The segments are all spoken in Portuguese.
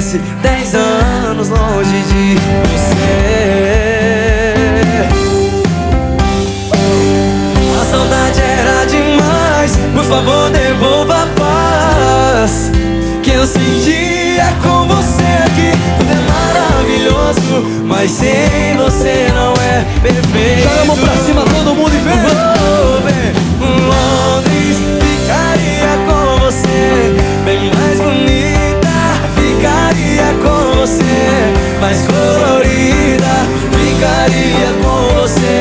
parece 10 anos longe de você. A saudade era demais, por favor devolva a paz que eu sentia com você aqui. Tudo é maravilhoso, mas sem você não é perfeito. Joga a mão pra cima todo mundo e vem. Londres, ficaria com você, bem mais bonita. Ficaria com você, mais colorida. Ficaria com você.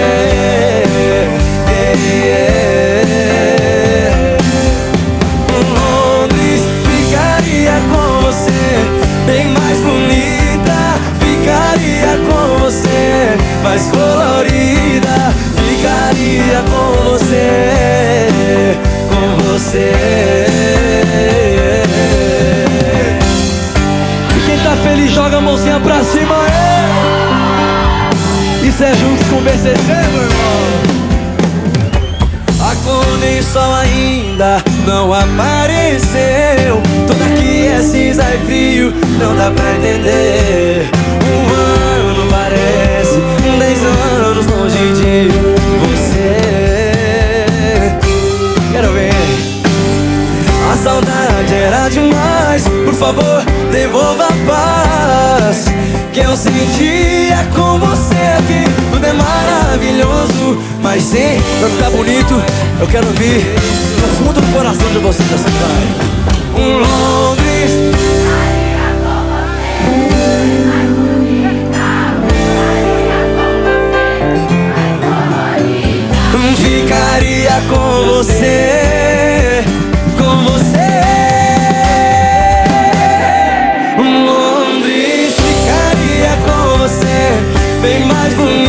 Londres, ficaria com você, bem mais bonita. Ficaria com você, mais colorida. Ficaria com você, com você. E quem tá feliz joga a mãozinha pra cima, Isso é juntos com o BCC, meu irmão. A cor nem sol ainda não apareceu. Tudo aqui é cinza e frio, não dá pra entender. Um ano parece 10 anos longe de você. Quero ver. A saudade era demais, por favor devolva a paz que eu sentia com você aqui. Tudo é maravilhoso, mas sim, pra ficar bonito, eu quero ouvir no fundo do coração de vocês essa vai. Londres, ficaria com você, com você. Londres, ficaria com você, bem mais bonito.